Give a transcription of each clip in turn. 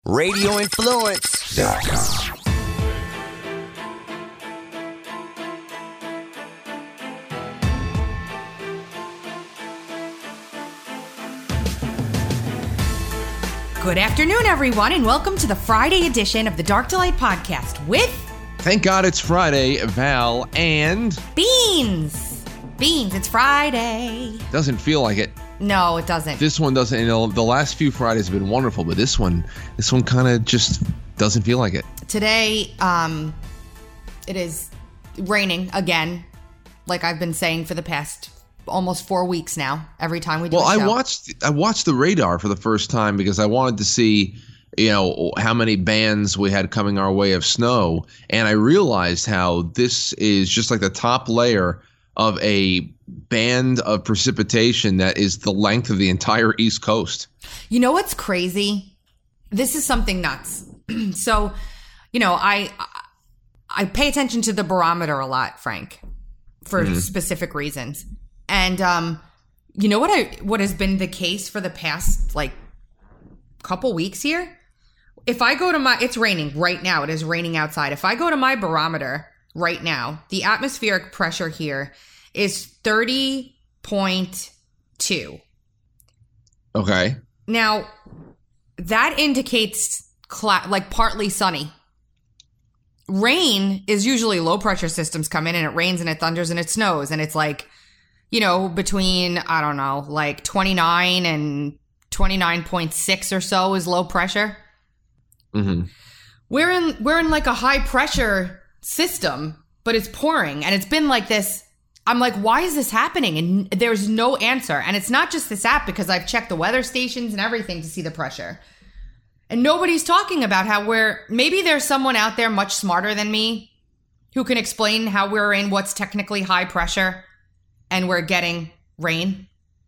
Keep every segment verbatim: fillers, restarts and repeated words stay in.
radio influence dot com. Good afternoon, everyone, and welcome to the Friday edition of the Dark Delight Podcast with... Thank God it's Friday, Val, and... Beans! Beans, it's Friday. Doesn't feel like it. No, it doesn't. This one doesn't. You know, the last few Fridays have been wonderful, but this one, this one kind of just doesn't feel like it. Today, um, it is raining again, like I've been saying for the past almost four weeks now, every time we do well, a show. I watched I watched the radar for the first time because I wanted to see, you know, how many bands we had coming our way of snow, and I realized how this is just like the top layer of a band of precipitation that is the length of the entire East Coast. You know what's crazy? This is something nuts. So, you know, I I pay attention to the barometer a lot, Frank, for mm-hmm. specific reasons. And um, you know what I what has been the case for the past like couple weeks here? If I go to my it's raining right now. It is raining outside. If I go to my barometer right now, the atmospheric pressure here is thirty point two. Okay. Now, that indicates cl- like partly sunny. Rain is usually low pressure systems come in and it rains and it thunders and it snows and it's like, you know, between, I don't know, like twenty-nine and twenty-nine point six or so is low pressure. Mm-hmm. We're in, we're in like a high pressure system, but it's pouring and it's been like this. I'm like, why is this happening? And there's no answer. And it's not just this app because I've checked the weather stations and everything to see the pressure. And nobody's talking about how we're, maybe there's someone out there much smarter than me who can explain how we're in what's technically high pressure and we're getting rain.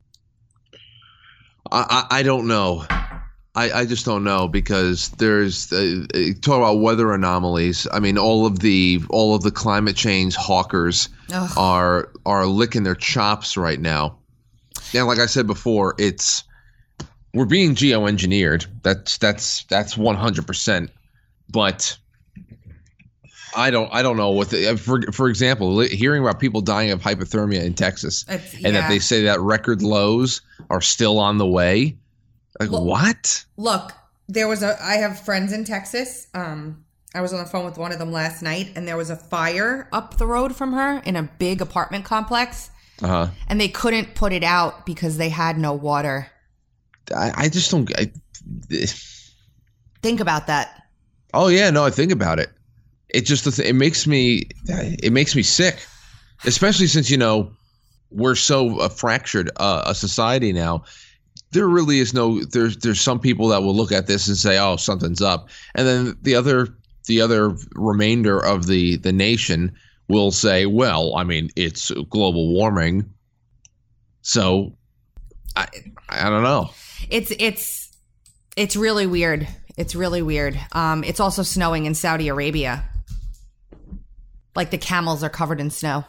I, I, I don't know. I, I just don't know because there's uh, talk about weather anomalies. I mean, all of the all of the climate change hawkers Ugh. are are licking their chops right now. And like I said before, it's we're being geoengineered. That's that's that's one hundred percent. But I don't I don't know what the, for for example, hearing about people dying of hypothermia in Texas it's, and yeah. that they say that record lows are still on the way. Like, look, what? Look, there was a, I have friends in Texas. Um, I was on the phone with one of them last night and there was a fire up the road from her in a big apartment complex. Uh-huh. And they couldn't put it out because they had no water. I, I just don't. I, think about that. Oh, yeah. No, I think about it. It just, it makes me, it makes me sick, especially since, you know, we're so uh, fractured uh, a society now. There really is no there's there's some people that will look at this and say, oh, something's up. And then the other the other remainder of the, the nation will say, well, I mean, it's global warming. So I I don't know. It's it's it's really weird. It's really weird. Um, it's also snowing in Saudi Arabia. Like the camels are covered in snow.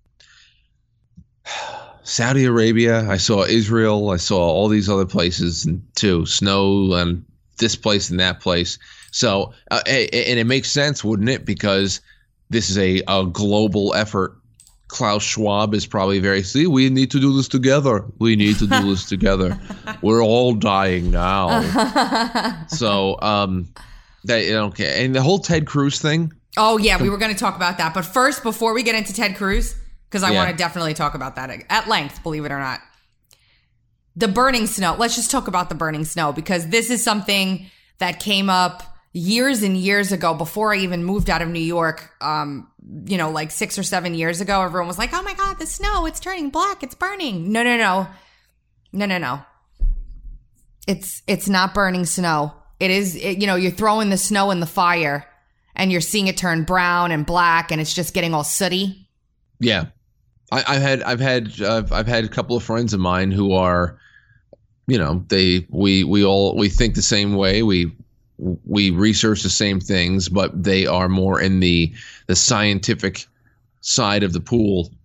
Saudi Arabia, I saw Israel, I saw all these other places too, snow and this place and that place. So, uh, and it makes sense, wouldn't it? Because this is a, a global effort. Klaus Schwab is probably very, see, we need to do this together. We need to do this together. We're all dying now. So, um, they, okay. And the whole Ted Cruz thing. Oh, yeah, we were going to talk about that. But first, before we get into Ted Cruz, because I yeah. want to definitely talk about that at length, believe it or not. The burning snow. Let's just talk about the burning snow because this is something that came up years and years ago before I even moved out of New York. Um, you know, like six or seven years ago, everyone was like, oh my God, the snow, it's turning black. It's burning. No, no, no. No, no, no. It's, it's not burning snow. It is, it, you know, you're throwing the snow in the fire and you're seeing it turn brown and black and it's just getting all sooty. Yeah. I, I've had I've had uh, I've had a couple of friends of mine who are, you know, they we we all we think the same way. We we research the same things, but they are more in the the scientific side of the pool.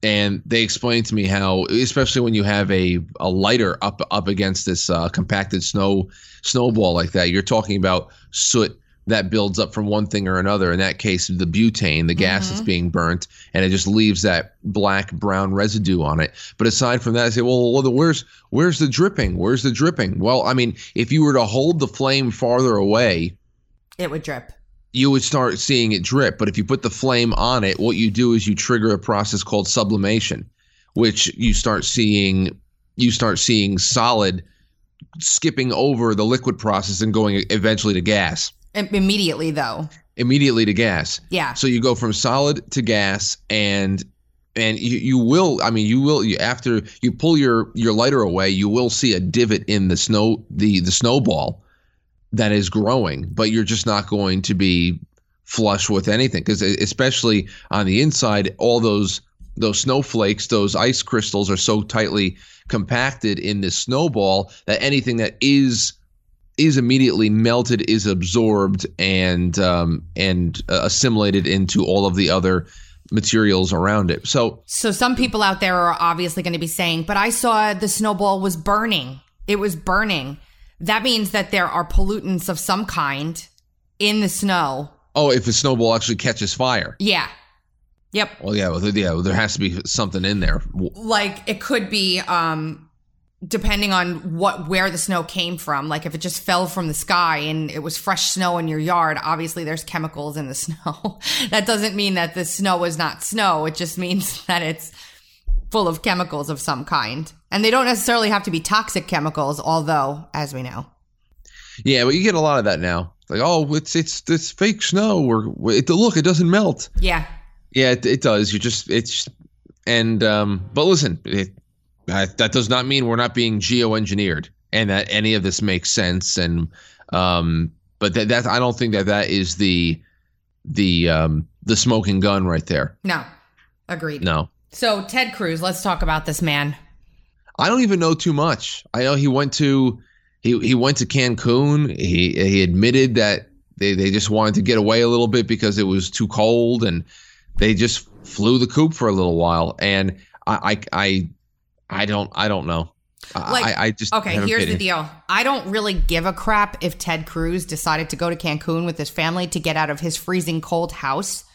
and they explained to me how, especially when you have a, a lighter up up against this uh, compacted snow snowball like that, you're talking about soot that builds up from one thing or another. In that case, the butane, the gas mm-hmm. that's being burnt, and it just leaves that black brown residue on it. But aside from that, I say, well, well, where's where's the dripping? Where's the dripping? Well, I mean, if you were to hold the flame farther away, it would drip. You would start seeing it drip. But if you put the flame on it, what you do is you trigger a process called sublimation, which you start seeing you start seeing solid skipping over the liquid process and going eventually to gas. Immediately, though. Immediately to gas. Yeah. So you go from solid to gas, and and you, you will. I mean, you will. You, after you pull your, your lighter away, you will see a divot in the snow the the snowball that is growing, but you're just not going to be flush with anything, because especially on the inside, all those those snowflakes, those ice crystals are so tightly compacted in this snowball that anything that is is immediately melted, is absorbed, and um, and uh, assimilated into all of the other materials around it. So, so some people out there are obviously going to be saying, "But I saw the snowball was burning. It was burning." That means that there are pollutants of some kind in the snow. Oh, if a snowball actually catches fire. Yeah. Yep. Well, yeah. Well, yeah. Well, there has to be something in there. Like it could be. Um, Depending on what where the snow came from, like if it just fell from the sky and it was fresh snow in your yard, obviously there's chemicals in the snow. That doesn't mean that the snow is not snow. It just means that it's full of chemicals of some kind. And they don't necessarily have to be toxic chemicals, although, as we know. Yeah, but you get a lot of that now. It's like, oh, it's it's it's fake snow, or it, look, it doesn't melt. Yeah. Yeah, it, it does. You just it's and um, but listen. It, Uh, that does not mean we're not being geoengineered, and that any of this makes sense. And um, but that, that I don't think that that is the the um, the smoking gun right there. No, agreed. No. So Ted Cruz, let's talk about this man. I don't even know too much. I know he went to he he went to Cancun. He he admitted that they they just wanted to get away a little bit because it was too cold, and they just flew the coop for a little while. And I I. I I don't. I don't know. Like, I, I just okay. Here's the deal. I don't really give a crap if Ted Cruz decided to go to Cancun with his family to get out of his freezing cold house,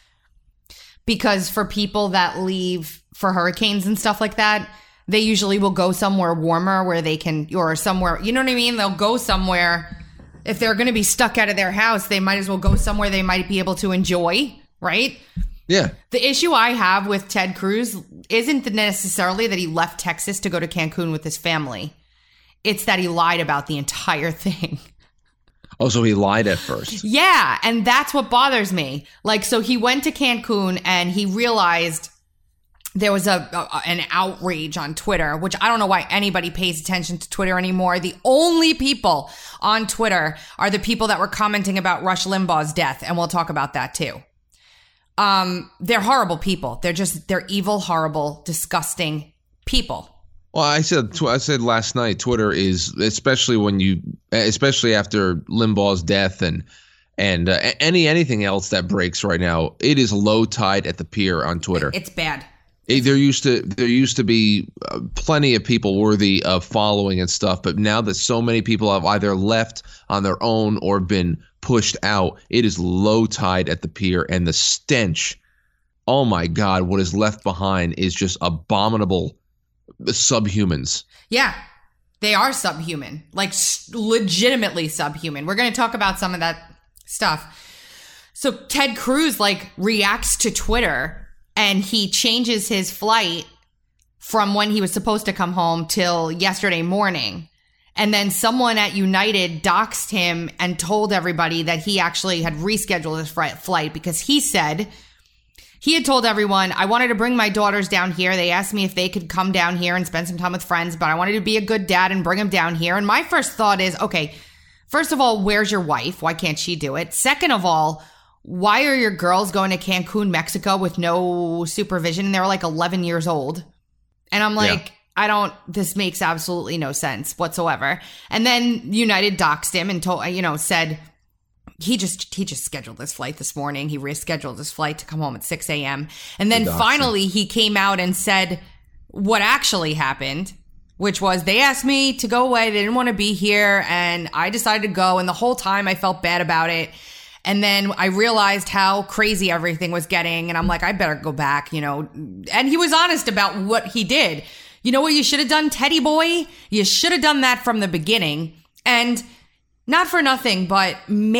because for people that leave for hurricanes and stuff like that, they usually will go somewhere warmer where they can, or somewhere. You know what I mean? They'll go somewhere. If they're going to be stuck out of their house, they might as well go somewhere they might be able to enjoy. Right? Yeah. The issue I have with Ted Cruz isn't necessarily that he left Texas to go to Cancun with his family. It's that he lied about the entire thing. Oh, so he lied at first. Yeah, and that's what bothers me. Like, so he went to Cancun and he realized there was a, a an outrage on Twitter, which I don't know why anybody pays attention to Twitter anymore. The only people on Twitter are the people that were commenting about Rush Limbaugh's death, and we'll talk about that too. Um, they're horrible people. They're just, they're evil, horrible, disgusting people. Well, I said, I said last night, Twitter is, especially when you, especially after Limbaugh's death and, and uh, any, anything else that breaks right now, it is low tide at the pier on Twitter. It's bad. It, there used to, there used to be uh, plenty of people worthy of following and stuff. But now that so many people have either left on their own or been pushed out, it is low tide at the pier, and the stench, oh my God, what is left behind is just abominable subhumans. Yeah, they are subhuman, like legitimately subhuman. We're going to talk about some of that stuff. So Ted Cruz like reacts to Twitter, and he changes his flight from when he was supposed to come home till yesterday morning. And then someone at United doxed him and told everybody that he actually had rescheduled his flight because he said he had told everyone, I wanted to bring my daughters down here. They asked me if they could come down here and spend some time with friends, but I wanted to be a good dad and bring them down here. And my first thought is, okay, first of all, where's your wife? Why can't she do it? Second of all, why are your girls going to Cancun, Mexico with no supervision? And they were like eleven years old. And I'm like, yeah. I don't, this makes absolutely no sense whatsoever. And then United doxed him and told, you know, said, he just he just scheduled this flight this morning. He rescheduled his flight to come home at six a.m. And then finally he came out and said what actually happened, which was they asked me to go away. They didn't want to be here. And I decided to go. And the whole time I felt bad about it. And then I realized how crazy everything was getting. And I'm like, I better go back, you know. And he was honest about what he did. You know what you should have done, Teddy boy? You should have done that from the beginning. And not for nothing, but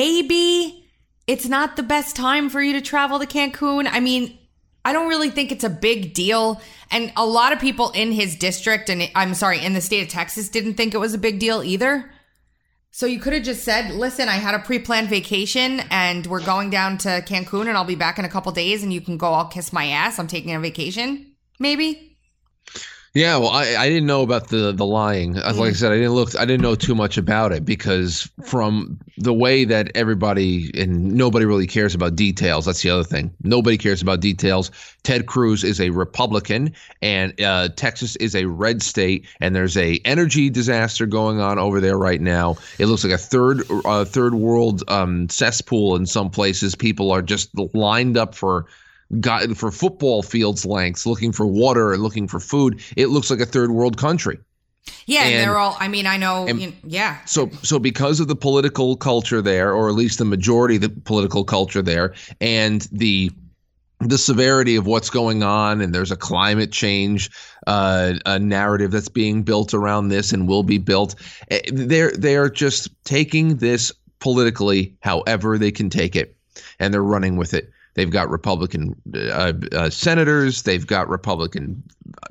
maybe it's not the best time for you to travel to Cancun. I mean, I don't really think it's a big deal. And a lot of people in his district, and I'm sorry, in the state of Texas, didn't think it was a big deal either. So you could have just said, listen, I had a pre-planned vacation and we're going down to Cancun and I'll be back in a couple days and you can go all kiss my ass. I'm taking a vacation, maybe. Yeah, well, I, I didn't know about the the lying. Like I said, I didn't look. I didn't know too much about it because from the way that everybody and nobody really cares about details. That's the other thing. Nobody cares about details. Ted Cruz is a Republican, and uh, Texas is a red state, and there's a energy disaster going on over there right now. It looks like a third uh, third world um, cesspool in some places. People are just lined up for. Got for football fields lengths, looking for water and looking for food. It looks like a third world country. Yeah, and, and they're all. I mean, I know. And, you know yeah. So, so because of the political culture there, or at least the majority of the political culture there, and the the severity of what's going on, and there's a climate change uh, a narrative that's being built around this and will be built. They're they're just taking this politically, however they can take it, and they're running with it. They've got Republican uh, uh, senators. They've got Republican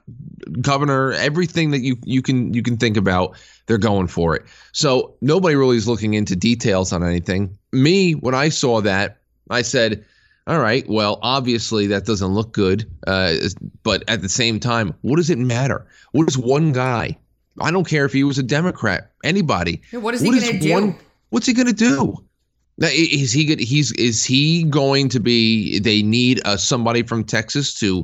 governor. Everything that you you can you can think about, they're going for it. So nobody really is looking into details on anything. Me, when I saw that, I said, "All right, well, obviously that doesn't look good." Uh, but at the same time, what does it matter? What is one guy? I don't care if he was a Democrat. Anybody. Yeah, what is he going to do? One, what's he going to do? Now, is he good? He's is he going to be? They need uh, somebody from Texas to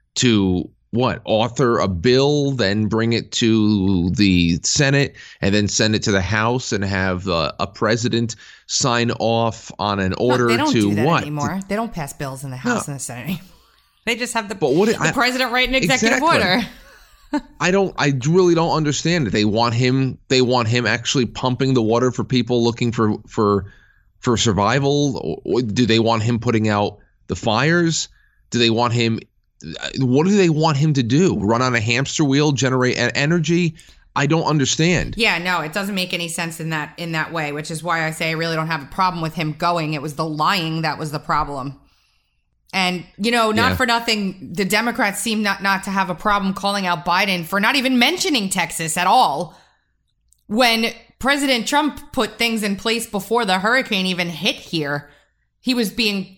to what? Author a bill, then bring it to the Senate, and then send it to the House, and have uh, a president sign off on an order no, they don't to do that what? Anymore. They don't pass bills in the House no. and the Senate. They just have the, but what, the I, president write an executive exactly. order. I don't. I really don't understand it. They want him. They want him actually pumping the water for people looking for for. For survival? Or do they want him putting out the fires? Do they want him? What do they want him to do? Run on a hamster wheel, generate energy? I don't understand. Yeah, no, it doesn't make any sense in that in that way, which is why I say I really don't have a problem with him going. It was the lying that was the problem. And, you know, not yeah. for nothing, the Democrats seem not, not to have a problem calling out Biden for not even mentioning Texas at all. When President Trump put things in place before the hurricane even hit here, he was being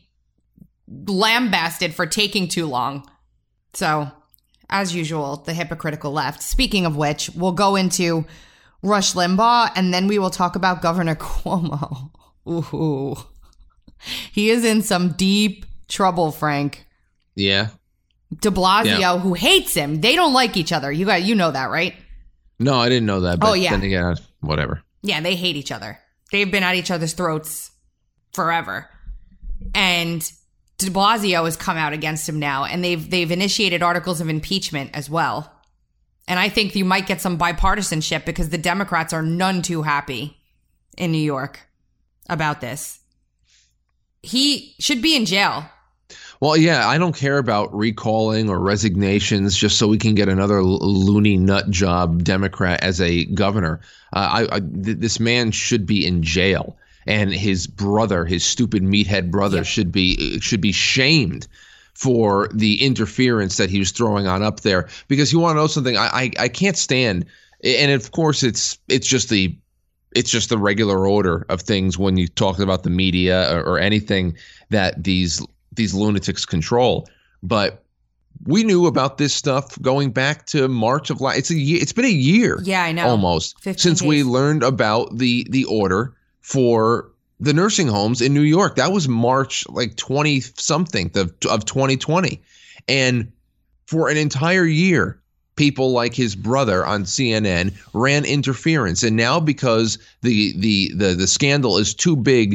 lambasted for taking too long. So, as usual, the hypocritical left. Speaking of which, we'll go into Rush Limbaugh, and then we will talk about Governor Cuomo. Ooh. He is in some deep trouble, Frank. Yeah. De Blasio, yeah. who hates him. They don't like each other. You got, you know that, right? No, I didn't know that. But oh, yeah. Then again, whatever. Yeah, they hate each other. They've been at each other's throats forever. And de Blasio has come out against him now, and they've they've initiated articles of impeachment as well. And I think you might get some bipartisanship because the Democrats are none too happy in New York about this. He should be in jail. Well, yeah, I don't care about recalling or resignations just so we can get another loony nut job Democrat as a governor. Uh, I, I th- this man should be in jail, and his brother, his stupid meathead brother, yep. should be should be shamed for the interference that he was throwing on up there. Because you want to know something, I, I I can't stand, and of course it's it's just the it's just the regular order of things when you talk about the media or, or anything that these. these lunatics control. But we knew about this stuff going back to March of last. It's a year. It's been a year. Yeah, I know. Almost since days. we learned about the the order for the nursing homes in New York. That was March like twenty something of of twenty twenty, and for an entire year, people like his brother on C N N ran interference. And now because the the the the scandal is too big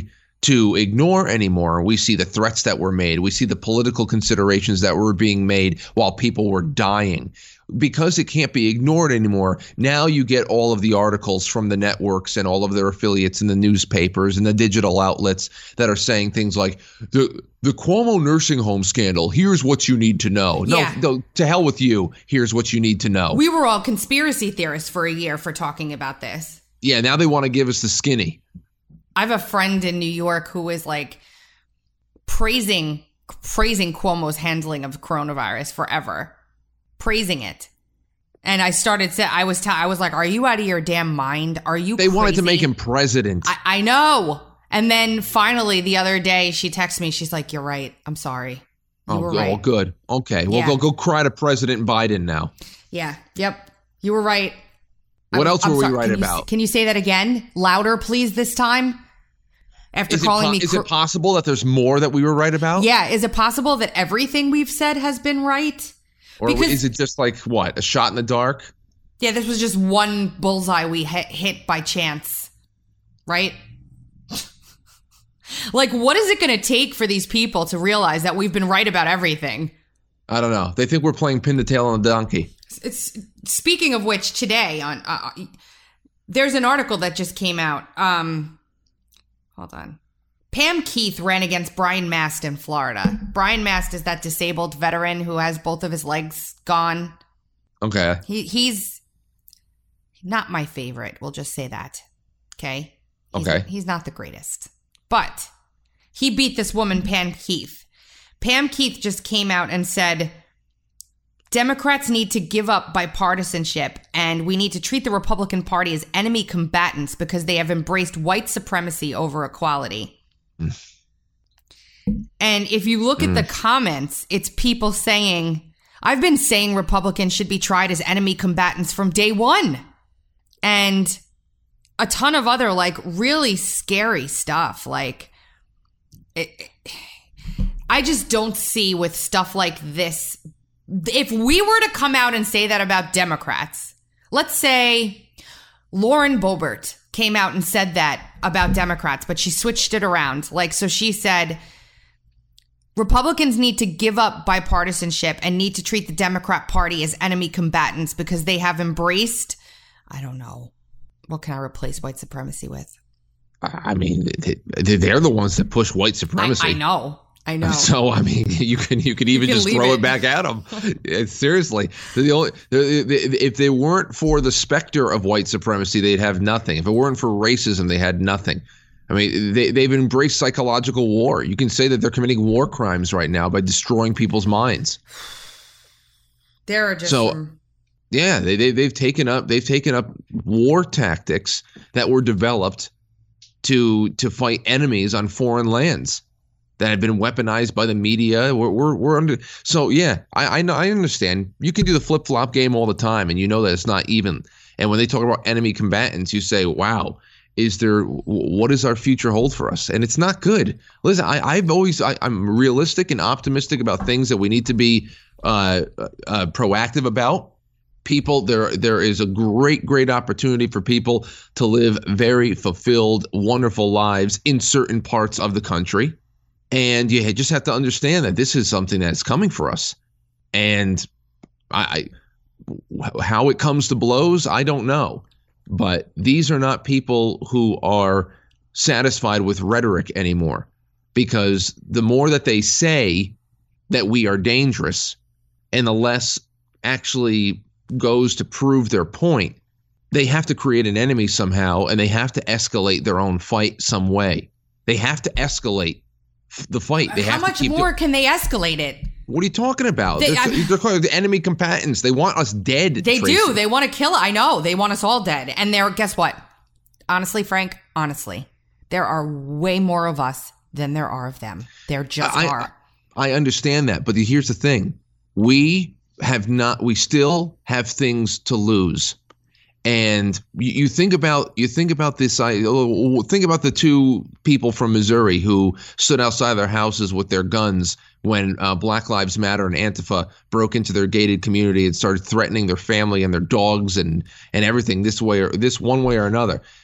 to ignore anymore. We see the threats that were made. We see the political considerations that were being made while people were dying. Because it can't be ignored anymore, now you get all of the articles from the networks and all of their affiliates in the newspapers and the digital outlets that are saying things like, the the Cuomo nursing home scandal, here's what you need to know. No, Yeah. no, to hell with you, here's what you need to know. We were all conspiracy theorists for a year for talking about this. Yeah, now they want to give us the skinny. I have a friend in New York who is like praising praising Cuomo's handling of coronavirus forever. Praising it. And I started to, I was, t- I was like, are you out of your damn mind? Are you They crazy? wanted to make him president. I, I know. And then finally the other day she texted me. She's like, you're right. I'm sorry. You oh, were go- right. oh, good. Okay. Well, Yeah. go go cry to President Biden now. Yeah. Yep. You were right. What I'm- else I'm were we sorry. right Can you- about? Can you say that again? Louder, please, this time? After Is, it, calling po- me is cr- it possible that there's more that we were right about? Yeah. Is it possible that everything we've said has been right? Or because- is it just like, what, a shot in the dark? Yeah, this was just one bullseye we hit, hit by chance, right? Like, what is it going to take for these people to realize that we've been right about everything? I don't know. They think we're playing pin the tail on a donkey. It's speaking of which, today on uh, there's an article that just came out. Um, hold on. Pam Keith ran against Brian Mast in Florida. Brian Mast is that disabled veteran who has both of his legs gone. Okay. He he's not my favorite. We'll just say that. Okay. He's, Okay. He's not the greatest, but he beat this woman, Pam Keith. Pam Keith just came out and said, Democrats need to give up bipartisanship and we need to treat the Republican Party as enemy combatants because they have embraced white supremacy over equality. Mm. And if you look mm. at the comments, it's people saying, I've been saying Republicans should be tried as enemy combatants from day one. And a ton of other like really scary stuff. Like, it, it, I just don't see with stuff like this. If we were to come out and say that about Democrats, let's say Lauren Boebert came out and said that about Democrats, but she switched it around. Like, so she said, Republicans need to give up bipartisanship and need to treat the Democrat Party as enemy combatants because they have embraced, I don't know, what can I replace white supremacy with? I mean, they, they're the ones that push white supremacy. I, I know. I know. So, I mean, you can you could even You can just throw it. it back at them. Seriously. The only, the, the, if they weren't for the specter of white supremacy, they'd have nothing. If it weren't for racism, they had nothing. I mean, they, they've embraced psychological war. You can say that they're committing war crimes right now by destroying people's minds. There are just so, some... yeah, they, they, they've taken up they've taken up war tactics that were developed to to fight enemies on foreign lands that have been weaponized by the media. We're we're, we're under. So yeah, I I know I understand. You can do the flip flop game all the time, and you know that it's not even. And when they talk about enemy combatants, you say, "Wow, is there? What does our future hold for us?" And it's not good. Listen, I, I've always I, I'm realistic and optimistic about things that we need to be uh, uh, proactive about. People, there there is a great, great opportunity for people to live very fulfilled, wonderful lives in certain parts of the country. And you just have to understand that this is something that's coming for us. And I, I how it comes to blows, I don't know. But these are not people who are satisfied with rhetoric anymore, because the more that they say that we are dangerous and the less actually goes to prove their point, they have to create an enemy somehow, and they have to escalate their own fight some way. They have to escalate the fight. They How have much to keep more the, can they escalate it? What are you talking about? They, they're, I, they're calling the enemy combatants. They want us dead. They Tracy. do. They want to kill. I know. They want us all dead. And they're, guess what? Honestly, Frank, honestly, there are way more of us than there are of them. There just I, are. I, I understand that. But here's the thing. We have not, we still have things to lose. And you, you think about, you think about this, I think about the two people from Missouri who stood outside their houses with their guns when uh, Black Lives Matter and Antifa broke into their gated community and started threatening their family and their dogs and, and everything this way or this one way or another.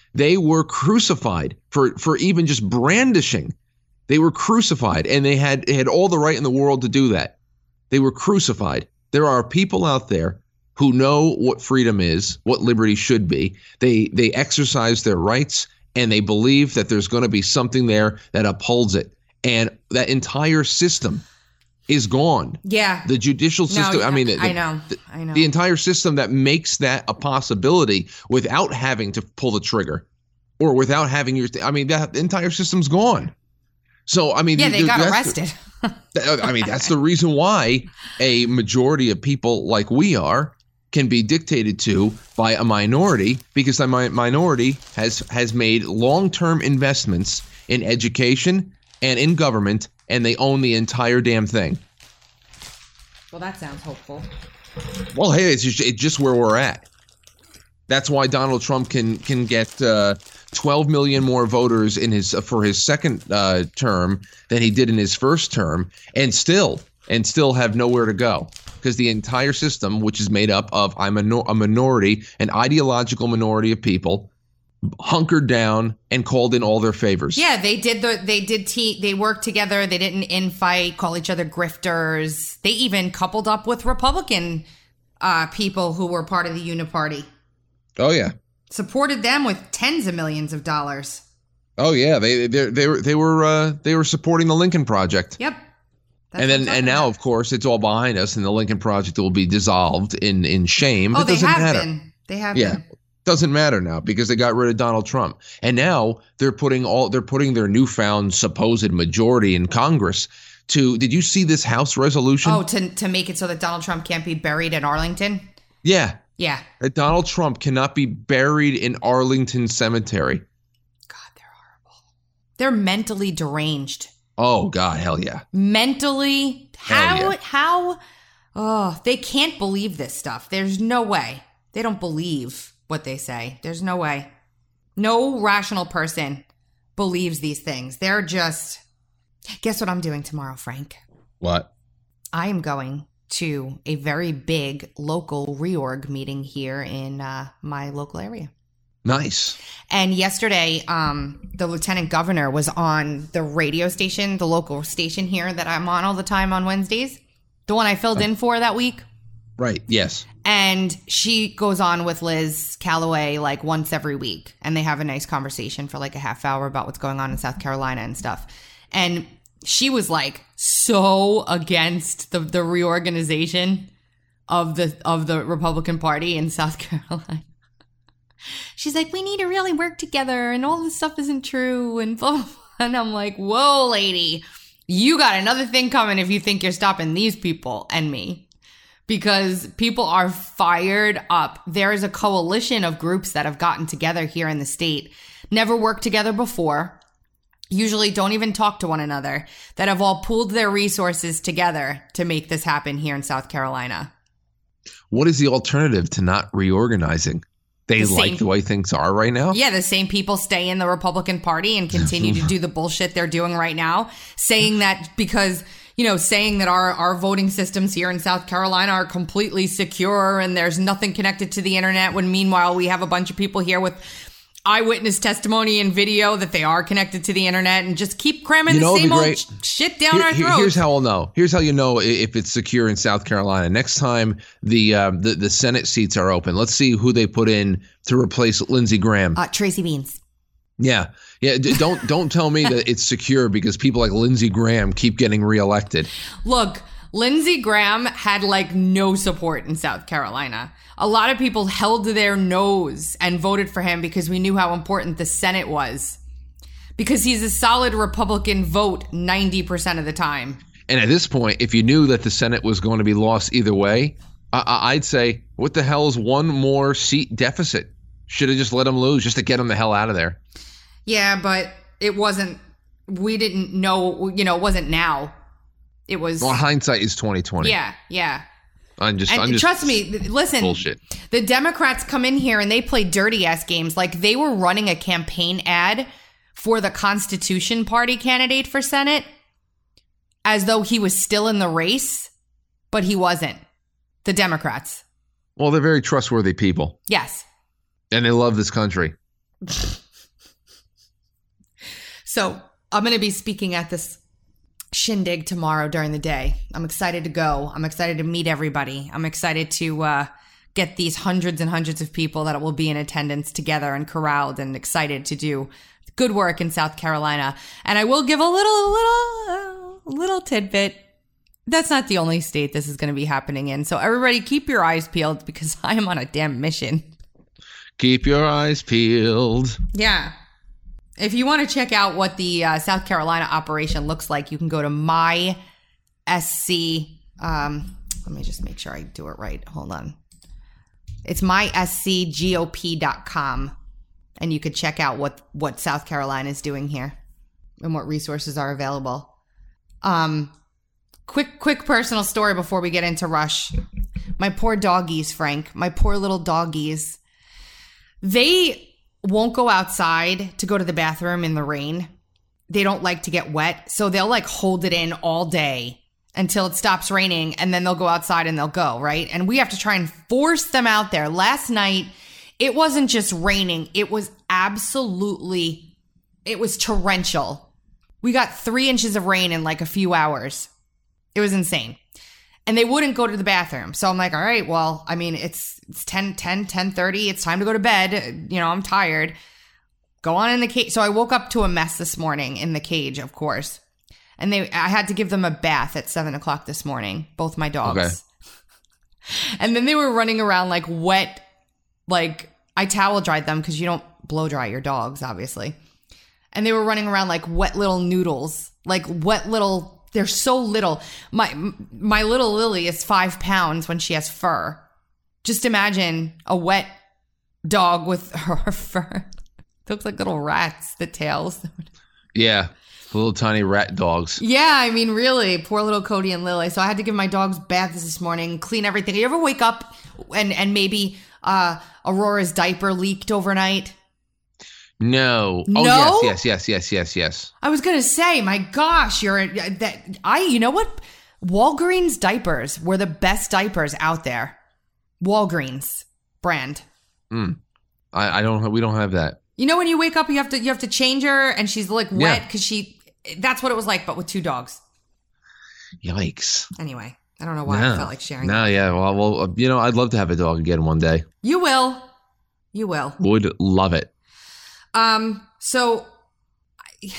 They were crucified for, for even just brandishing. They were crucified, and they had they had all the right in the world to do that. They were crucified. There are people out there who know what freedom is, what liberty should be. They they exercise their rights, and they believe that there's going to be something there that upholds it. And that entire system is gone. Yeah. The judicial system, no, I mean, the, I know. I know. The entire system that makes that a possibility without having to pull the trigger or without having your, I mean, that entire system's gone. So, I mean, yeah, they got arrested. The, I mean, that's the reason why a majority of people like we are can be dictated to by a minority, because the mi- minority has has made long-term investments in education and in government, and they own the entire damn thing. Well, that sounds hopeful. Well, hey, it's just, it's just where we're at. That's why Donald Trump can can get uh, twelve million more voters in his uh, for his second uh, term than he did in his first term, and still and still have nowhere to go, because the entire system, which is made up of I'm a, no- a minority, an ideological minority of people, hunkered down and called in all their favors. Yeah, they did the they did te- they worked together. They didn't infight, call each other grifters. They even coupled up with Republican uh, people who were part of the Uniparty. Oh yeah, supported them with tens of millions of dollars. Oh yeah, they they they were they were uh, they were supporting the Lincoln Project. Yep. That's and then and now about. Of course it's all behind us, and the Lincoln Project will be dissolved in in shame. Oh, it they doesn't have matter. been. They have yeah. been. Doesn't matter now because they got rid of Donald Trump, and now they're putting all they're putting their newfound supposed majority in Congress to. Did you see this House resolution? Oh, to to make it so that Donald Trump can't be buried in Arlington. Yeah, yeah. That Donald Trump cannot be buried in Arlington Cemetery. God, they're horrible. They're mentally deranged. Oh God, hell yeah. Mentally, how hell yeah. how? Oh, they can't believe this stuff. There's no way. They don't believe what they say. There's no way. No rational person believes these things. They're just... Guess what I'm doing tomorrow, Frank? What? I am going to a very big local reorg meeting here in uh, my local area. Nice. And yesterday, um, the lieutenant governor was on the radio station, the local station here that I'm on all the time on Wednesdays. The one I filled in for that week. Right, yes. And she goes on with Liz Callaway like once every week. And they have a nice conversation for like a half hour about what's going on in South Carolina and stuff. And she was like so against the, the reorganization of the of the Republican Party in South Carolina. She's like, we need to really work together and all this stuff isn't true and blah, blah, blah. And I'm like, whoa, lady, you got another thing coming if you think you're stopping these people and me. Because people are fired up. There is a coalition of groups that have gotten together here in the state, never worked together before, usually don't even talk to one another, that have all pooled their resources together to make this happen here in South Carolina. What is the alternative to not reorganizing? They The like same- the way things are right now? Yeah, the same people stay in the Republican Party and continue to do the bullshit they're doing right now, saying that because... You know, saying that our, our voting systems here in South Carolina are completely secure and there's nothing connected to the internet, when meanwhile we have a bunch of people here with eyewitness testimony and video that they are connected to the internet, and just keep cramming You know, the it'd same be old great. sh- shit down Here- our here- throats. here's how I'll know. Here's how you know i- if it's secure in South Carolina. Next time the uh, the, the Senate seats are open, let's see who they put in to replace Lindsey Graham. uh, Tracy Beans. Yeah. Yeah. d- Don't don't tell me that it's secure because people like Lindsey Graham keep getting reelected. Look, Lindsey Graham had like no support in South Carolina. A lot of people held their nose and voted for him because we knew how important the Senate was. Because he's a solid Republican vote ninety percent of the time. And at this point, if you knew that the Senate was going to be lost either way, I- I- I'd say, what the hell is one more seat deficit? Should have just let him lose just to get him the hell out of there. Yeah, but it wasn't, we didn't know, you know, it wasn't now. It was. Well, hindsight is twenty twenty. Yeah, yeah. I'm just, And I'm just trust me, th- listen, bullshit. The Democrats come in here and they play dirty ass games. Like they were running a campaign ad for the Constitution Party candidate for Senate as though he was still in the race, but he wasn't. The Democrats. Well, they're very trustworthy people. Yes. And they love this country. So I'm going to be speaking at this shindig tomorrow during the day. I'm excited to go. I'm excited to meet everybody. I'm excited to uh, get these hundreds and hundreds of people that will be in attendance together and corralled and excited to do good work in South Carolina. And I will give a little, little, uh, little tidbit. That's not the only state this is going to be happening in. So everybody keep your eyes peeled because I am on a damn mission. Keep your eyes peeled. Yeah. If you want to check out what the uh, South Carolina operation looks like, you can go to my S C. Um, let me just make sure I do it right. Hold on. It's my S C G O P dot com. And you could check out what, what South Carolina is doing here and what resources are available. Um, quick, quick personal story before we get into Rush. My poor doggies, Frank. My poor little doggies. They won't go outside to go to the bathroom in the rain. They don't like to get wet. So they'll like hold it in all day until it stops raining. And then they'll go outside and they'll go, right? And we have to try and force them out there. Last night, it wasn't just raining. It was absolutely, it was torrential. We got three inches of rain in like a few hours. It was insane. And they wouldn't go to the bathroom. So I'm like, all right, well, I mean, it's it's ten, ten, ten thirty. It's time to go to bed. You know, I'm tired. Go on in the cage. So I woke up to a mess this morning in the cage, of course. And they, I had to give them a bath at seven o'clock this morning, both my dogs. Okay. And then they were running around like wet, like I towel dried them because you don't blow dry your dogs, obviously. And they were running around like wet little noodles, like wet little... They're so little. My my little Lily is five pounds when she has fur. Just imagine a wet dog with her fur. It looks like little rats, the tails. Yeah, little tiny rat dogs. Yeah, I mean, really, poor little Cody and Lily. So I had to give my dogs baths this morning, clean everything. You ever wake up and, and maybe uh, Aurora's diaper leaked overnight? No. No? Oh, yes, yes, yes, yes, yes, yes. I was going to say, my gosh, you're that I, you know what? Walgreens diapers were the best diapers out there. Walgreens brand. Mm. I, I don't, we don't have that. You know, when you wake up, you have to, you have to change her and she's like wet because yeah. she, that's what it was like, but with two dogs. Yikes. Anyway, I don't know why no. I felt like sharing. No, that. yeah. Well, well, you know, I'd love to have a dog again one day. You will. You will. Would love it. Um, so I,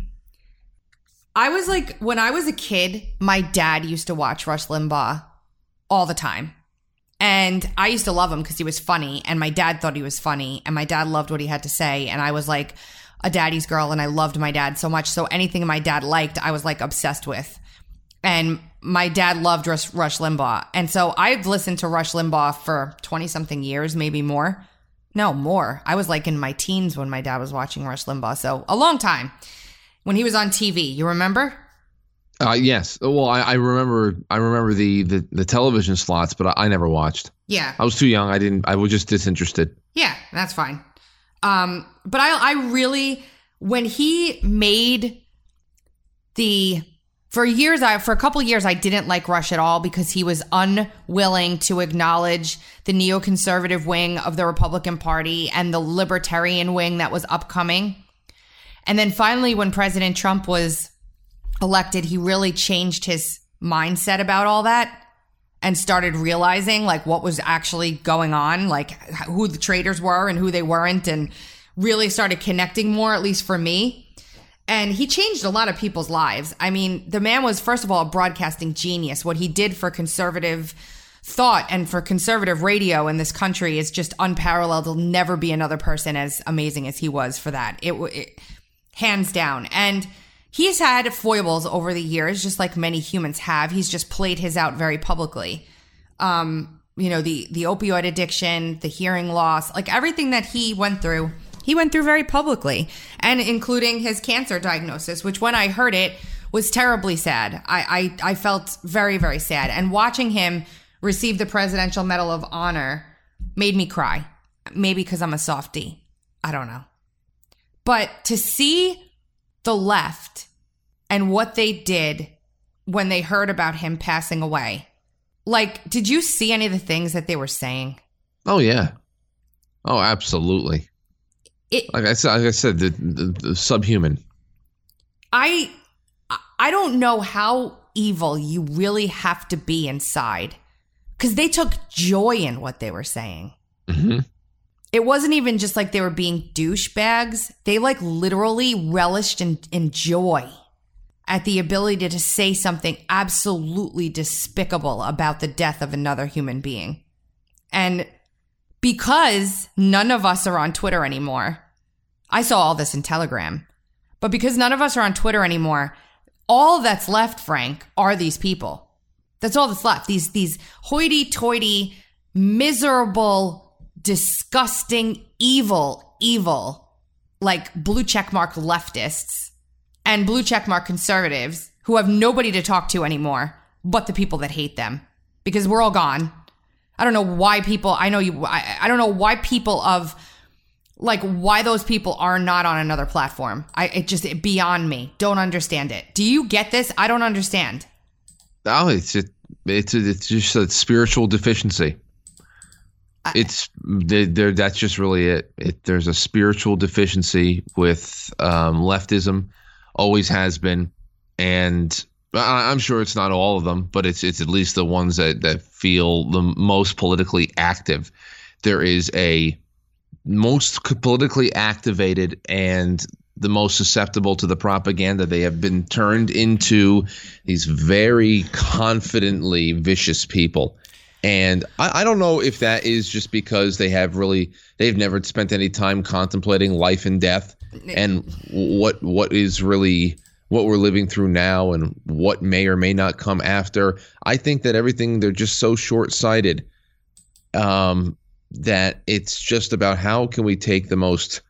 I was like, when I was a kid, my dad used to watch Rush Limbaugh all the time. And I used to love him because he was funny and my dad thought he was funny and my dad loved what he had to say. And I was like a daddy's girl and I loved my dad so much. So anything my dad liked, I was like obsessed with. And my dad loved Rush, Rush Limbaugh. And so I've listened to Rush Limbaugh for twenty something years, maybe more. No, more. I was like in my teens when my dad was watching Rush Limbaugh. So a long time when he was on T V. You remember? Uh, yes. Well, I, I remember. I remember the, the, the television slots, but I, I never watched. Yeah, I was too young. I didn't. I was just disinterested. Yeah, that's fine. Um, but I, I really, when he made the. For years, I for a couple years, I didn't like Rush at all because he was unwilling to acknowledge the neoconservative wing of the Republican Party and the libertarian wing that was upcoming. And then finally, when President Trump was elected, he really changed his mindset about all that and started realizing like what was actually going on, like who the traitors were and who they weren't, and really started connecting more, at least for me. And he changed a lot of people's lives. I mean, the man was, first of all, a broadcasting genius. What he did for conservative thought and for conservative radio in this country is just unparalleled. There'll never be another person as amazing as he was for that. It, it hands down. And he's had foibles over the years, just like many humans have. He's just played his out very publicly. Um, you know, the, the opioid addiction, the hearing loss, like everything that he went through. He went through very publicly, and including his cancer diagnosis, which when I heard it was terribly sad. I, I, I felt very, very sad. And watching him receive the Presidential Medal of Honor made me cry. Maybe because I'm a softie. I don't know. But to see the left and what they did when they heard about him passing away, like, did you see any of the things that they were saying? Oh, yeah. Oh, absolutely. It, like I said, like I said, the, the, the subhuman. I I don't know how evil you really have to be inside, because they took joy in what they were saying. Mm-hmm. It wasn't even just like they were being douchebags. They like literally relished in, in joy at the ability to say something absolutely despicable about the death of another human being. And because none of us are on Twitter anymore, I saw all this in Telegram, but because none of us are on Twitter anymore, all that's left, Frank, are these people. That's all that's left. These, these hoity-toity, miserable, disgusting, evil, evil, like blue checkmark leftists and blue checkmark conservatives who have nobody to talk to anymore but the people that hate them, because we're all gone. I don't know why people, I know you, I, I don't know why people of, like, why those people are not on another platform. I, it just, it beyond me. Don't understand it. Do you get this? I don't understand. Oh, it's a, it's a, it's just a spiritual deficiency. I, it's they, that's just really it. it. There's a spiritual deficiency with um, leftism, always has been, and I, I'm sure it's not all of them, but it's it's at least the ones that that feel the most politically active. There is a most politically activated and the most susceptible to the propaganda. They have been turned into these very confidently vicious people. And I, I don't know if that is just because they have really, they've never spent any time contemplating life and death and what what is really what we're living through now and what may or may not come after. I think that everything, they're just so short-sighted um, that it's just about how can we take the most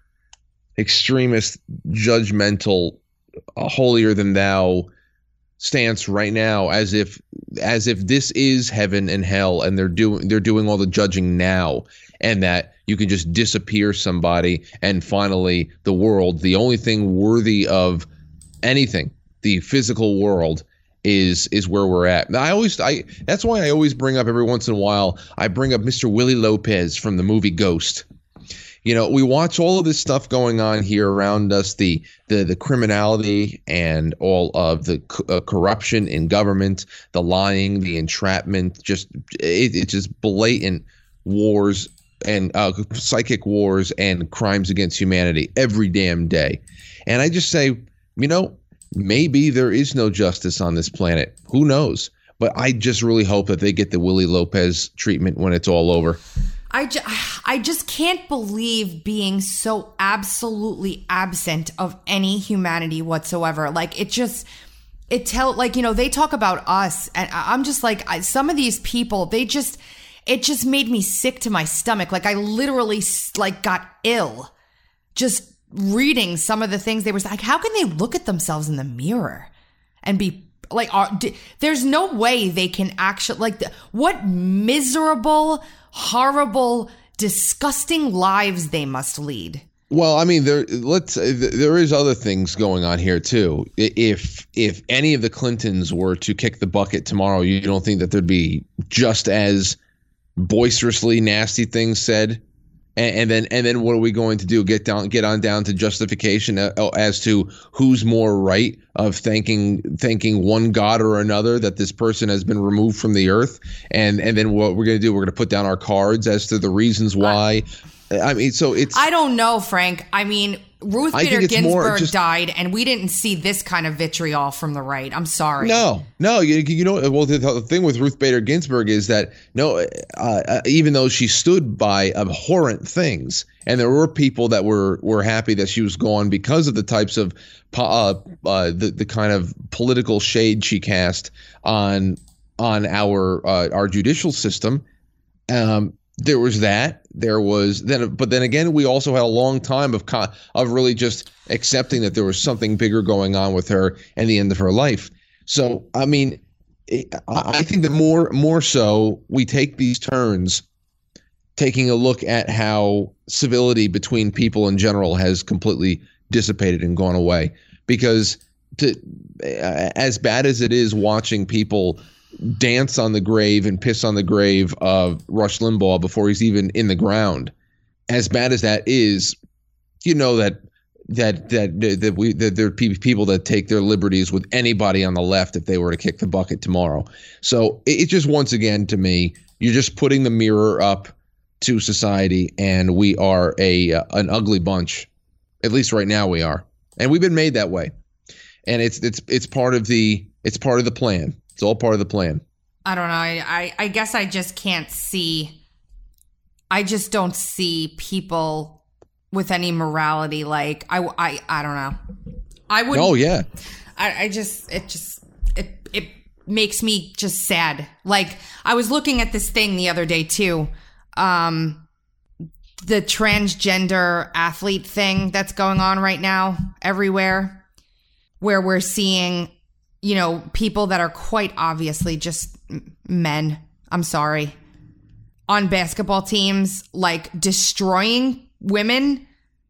extremist, judgmental, uh, holier than thou stance right now, as if as if this is heaven and hell, and they're doing they're doing all the judging now, and that you can just disappear somebody, and finally the world, the only thing worthy of anything, the physical world, is is where we're at. I always I that's why I always bring up every once in a while, I bring up Mister Willie Lopez from the movie Ghost. You know, we watch all of this stuff going on here around us, the the the criminality and all of the uh, corruption in government, the lying, the entrapment, just it, it's just blatant wars and uh, psychic wars and crimes against humanity every damn day. And I just say, you know, maybe there is no justice on this planet. Who knows? But I just really hope that they get the Willie Lopez treatment when it's all over. I, ju- I just can't believe being so absolutely absent of any humanity whatsoever. Like, it just, it tell, like, you know, they talk about us, and I'm just like, I, some of these people, they just, it just made me sick to my stomach. Like, I literally, like, got ill just reading some of the things they were like, how can they look at themselves in the mirror and be like, are, d- there's no way they can actually, like, the, what miserable, horrible, disgusting lives they must lead. Well, I mean, there let's there is other things going on here too. If if any of the Clintons were to kick the bucket tomorrow, you don't think that there'd be just as boisterously nasty things said? And, and then and then what are we going to do? Get down, get on down to justification as to who's more right of thanking thanking one god or another that this person has been removed from the earth, and and then what we're going to do? We're going to put down our cards as to the reasons why. I, I mean, so it's. I don't know, Frank. I mean, Ruth Bader Ginsburg just, died, and we didn't see this kind of vitriol from the right. I'm sorry. No, no. You, you know, well, the, the thing with Ruth Bader Ginsburg is that, no, uh, even though she stood by abhorrent things, and there were people that were, were happy that she was gone because of the types of uh, uh, the the kind of political shade she cast on on our uh, our judicial system. Um, There was that. There was then, but then again, we also had a long time of of really just accepting that there was something bigger going on with her and the end of her life. So, I mean, I think that more more so we take these turns, taking a look at how civility between people in general has completely dissipated and gone away. Because to, as bad as it is watching people dance on the grave and piss on the grave of Rush Limbaugh before he's even in the ground, as bad as that is, you know that that that that we that there are people that take their liberties with anybody on the left if they were to kick the bucket tomorrow. So it, it just once again to me, you're just putting the mirror up to society, and we are a uh, an ugly bunch. At least right now we are, and we've been made that way. And it's it's it's part of the it's part of the plan. It's all part of the plan. I don't know. I, I, I guess I just can't see. I just don't see people with any morality. Like I, I, I don't know. I would. Oh yeah. I, I just it just it it makes me just sad. Like I was looking at this thing the other day too. Um, the transgender athlete thing that's going on right now everywhere, where we're seeing, you know, people that are quite obviously just men, I'm sorry, on basketball teams, like destroying women.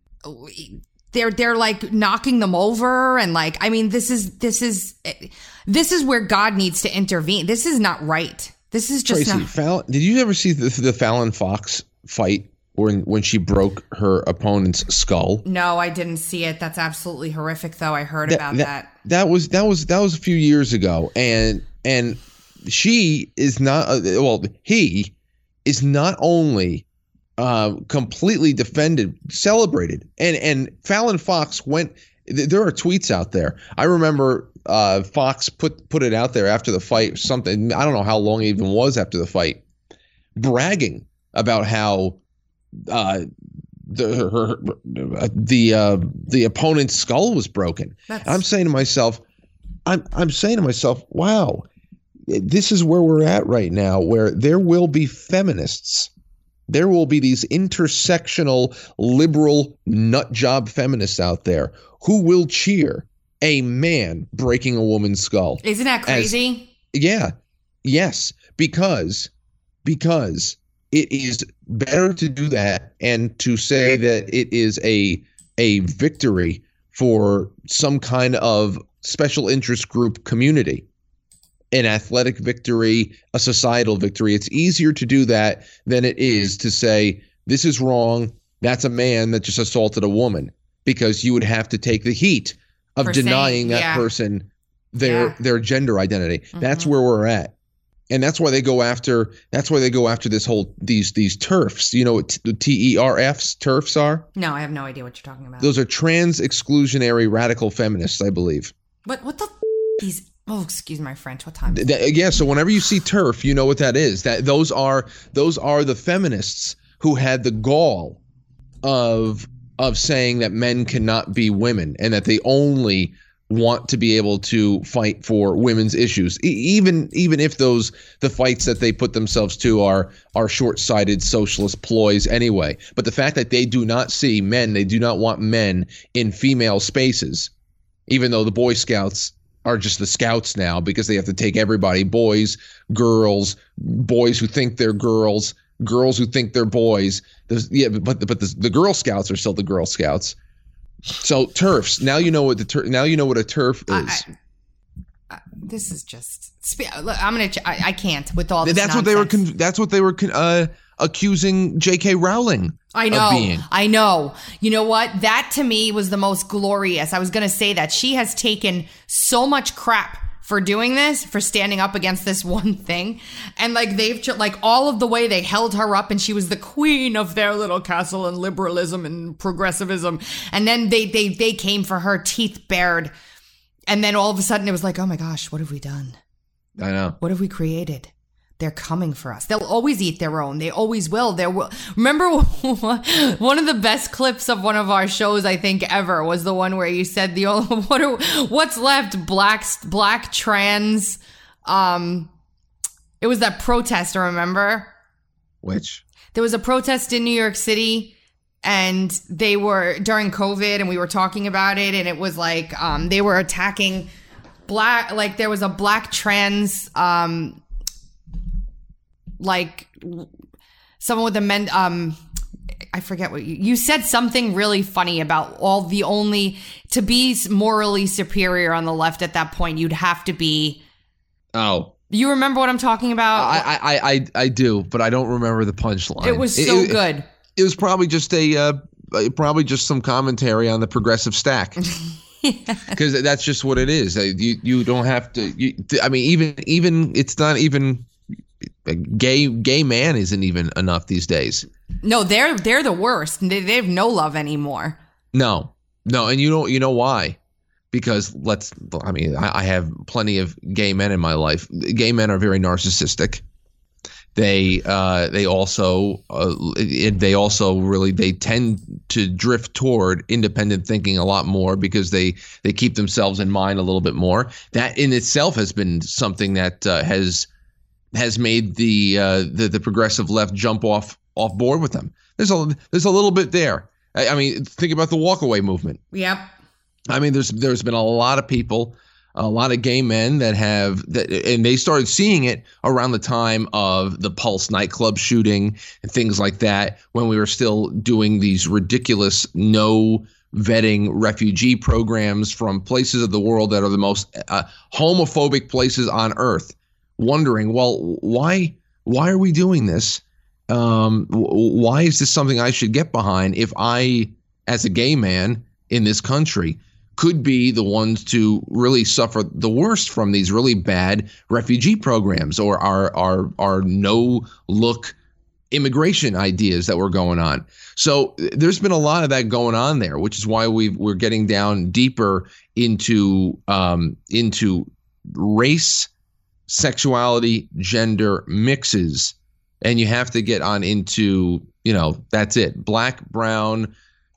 They're they're like knocking them over, and like, I mean, this is this is this is where God needs to intervene. This is not right. This is just Tracy, not. Fallon, did you ever see the, the Fallon Fox fight when when she broke her opponent's skull? No, I didn't see it. That's absolutely horrific, though. I heard that, about that. that. That was that was that was a few years ago, and and she is not uh, well. He is not only uh, completely defended, celebrated, and and Fallon Fox went. There are tweets out there. I remember uh, Fox put put it out there after the fight. Something I don't know how long it even was after the fight, bragging about how uh, the her, her, the uh, the opponent's skull was broken. That's... I'm saying to myself, I'm I'm saying to myself, wow, this is where we're at right now, where there will be feminists. There will be these intersectional liberal nut job feminists out there who will cheer a man breaking a woman's skull. Isn't that crazy? As, yeah. Yes. Because, because it is better to do that and to say that it is a, a victory for some kind of special interest group community. An athletic victory, a societal victory. It's easier to do that than it is to say, this is wrong. That's a man that just assaulted a woman, because you would have to take the heat of For denying saying, that yeah. person their yeah. their gender identity. Mm-hmm. That's where we're at. And that's why they go after that's why they go after this whole these these TERFs. You know what T- T E R Fs, TERFs are? No, I have no idea what you're talking about. Those are trans exclusionary radical feminists, I believe. What what the f- these Oh, excuse my French. What time is it? That, yeah, so whenever you see TERF, you know what that is. That those are those are the feminists who had the gall of of saying that men cannot be women and that they only want to be able to fight for women's issues, e- even even if those the fights that they put themselves to are are short-sighted socialist ploys anyway. But the fact that they do not see men, they do not want men in female spaces, even though the Boy Scouts are just the scouts now because they have to take everybody, boys, girls, boys who think they're girls, girls who think they're boys. There's, yeah, but but the, the Girl Scouts are still the Girl Scouts. So TERFs. Now you know what the ter- now you know what a TERF is. I, I, I, this is just. Look, I'm gonna. I, I can't with all this. That's nonsense. what they were. Con- that's what they were con- uh, accusing J K Rowling. I know. I know. You know what? That to me was the most glorious. I was going to say that she has taken so much crap for doing this, for standing up against this one thing. And like they've like all of the way they held her up and she was the queen of their little castle and liberalism and progressivism. And then they they they came for her, teeth bared. And then all of a sudden it was like, oh my gosh, what have we done? I know. What have we created? They're coming for us. They'll always eat their own. They always will. There will. Remember one of the best clips of one of our shows, I think, ever was the one where you said the only, what are, what's left? Black, black trans. Um, it was that protester. Remember? Which? There was a protest in New York City, and they were during COVID, and we were talking about it, and it was like um, they were attacking black. Like there was a black trans. Um, Like someone with a men, um, I forget what you, you said something really funny about all the only to be morally superior on the left at that point, you'd have to be. Oh, you remember what I'm talking about? I, I, I, I do, but I don't remember the punchline. It was so it, good. It was probably just a, uh, uh, probably just some commentary on the progressive stack. Because that's just what it is. You you don't have to. You, I mean, even even it's not even a gay gay man isn't even enough these days. No, they're they're the worst. They, they have no love anymore. No, no, and you know you know why? Because let's. I mean, I, I have plenty of gay men in my life. Gay men are very narcissistic. They uh, they also uh, they also really they tend to drift toward independent thinking a lot more because they they keep themselves in mind a little bit more. That in itself has been something that uh, has has made the, uh, the the progressive left jump off off board with them. There's a there's a little bit there. I, I mean, think about the walkaway movement. Yep. I mean, there's there's been a lot of people. A lot of gay men that have that, and they started seeing it around the time of the Pulse nightclub shooting and things like that, when we were still doing these ridiculous no vetting refugee programs from places of the world that are the most uh, homophobic places on earth. Wondering, well, why why are we doing this? Um, why is this something I should get behind if I, as a gay man in this country, could be the ones to really suffer the worst from these really bad refugee programs or our our our no look immigration ideas that were going on. So there's been a lot of that going on there, which is why we we're getting down deeper into um, into race, sexuality, gender mixes, and you have to get on into, you know, that's it, black, brown.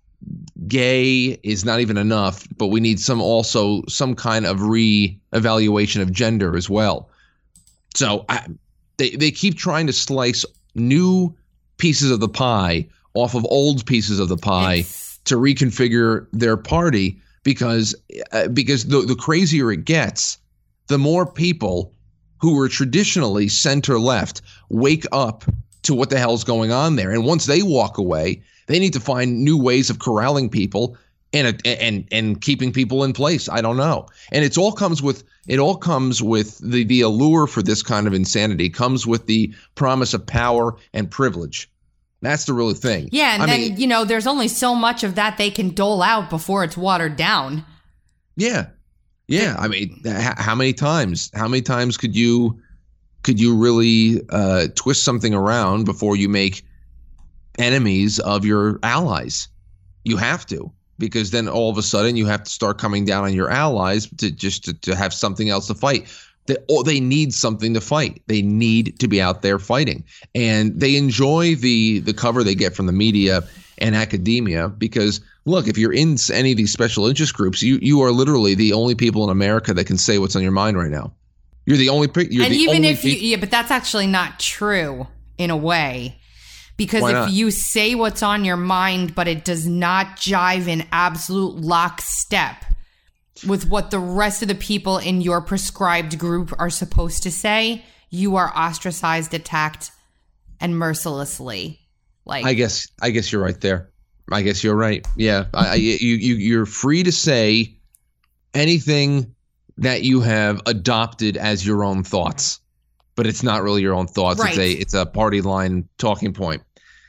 Gay is not even enough, but we need some also some kind of re-evaluation of gender as well. So I, they they keep trying to slice new pieces of the pie off of old pieces of the pie it's... to reconfigure their party because uh, because the the crazier it gets, the more people who were traditionally center left wake up to what the hell's going on there, and once they walk away, they need to find new ways of corralling people and and and keeping people in place. I don't know. And it's all comes with it all comes with the the allure for this kind of insanity comes with the promise of power and privilege. That's the real thing. Yeah, and I then mean, you know, there's only so much of that they can dole out before it's watered down. Yeah, yeah. I mean, how many times? How many times could you could you really uh, twist something around before you make enemies of your allies? You have to, because then all of a sudden you have to start coming down on your allies to just to, to have something else to fight. They, oh, they need something to fight. They need to be out there fighting, and they enjoy the the cover they get from the media and academia because look, if you're in any of these special interest groups, you you are literally the only people in America that can say what's on your mind right now. You're the only. You're and the even only if you, pe- yeah, but that's actually not true in a way. Because if you say what's on your mind, but it does not jive in absolute lockstep with what the rest of the people in your prescribed group are supposed to say, you are ostracized, attacked, and mercilessly. Like, I guess, I guess you're right there. I guess you're right. Yeah, I, I, you, you, you're free to say anything that you have adopted as your own thoughts. But it's not really your own thoughts. Right. It's a it's a party line talking point.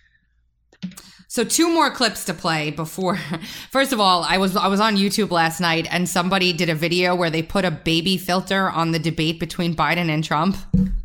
So two more clips to play before. First of all, I was I was on YouTube last night and somebody did a video where they put a baby filter on the debate between Biden and Trump.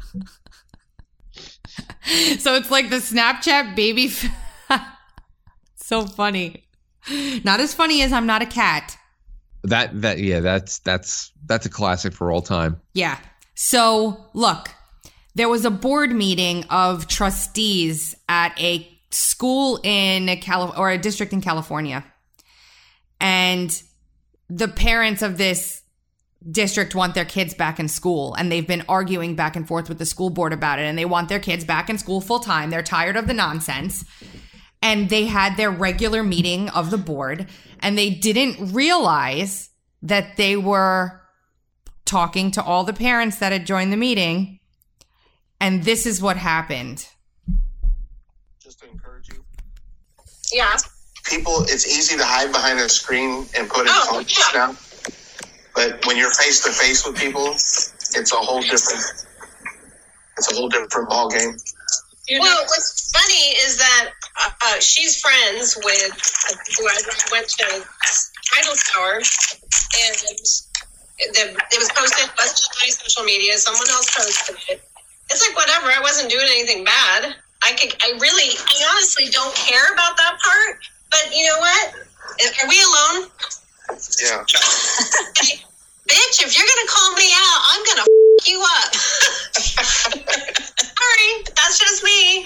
So it's like the Snapchat baby. F- so funny. Not as funny as I'm Not a Cat. That that yeah, that's that's that's a classic for all time. Yeah. So look. There was a board meeting of trustees at a school in Cali- or a district in California. And the parents of this district want their kids back in school. And they've been arguing back and forth with the school board about it. And they want their kids back in school full time. They're tired of the nonsense. And they had their regular meeting of the board. And they didn't realize that they were talking to all the parents that had joined the meeting. And this is what happened. Just to encourage you. Yeah. People, it's easy to hide behind a screen and put in oh, comments yeah. now. But when you're face to face with people, it's a whole different, it's a whole different ball game. You well, know? What's funny is that uh, uh, she's friends with uh, who I went to Idle Tower, and the, it was posted on my social media. Someone else posted it. It's like, whatever. I wasn't doing anything bad. I could. I really, I honestly don't care about that part. But you know what? Are we alone? Yeah. Hey, bitch, if you're gonna call me out, I'm gonna f- you up. Sorry, that's just me.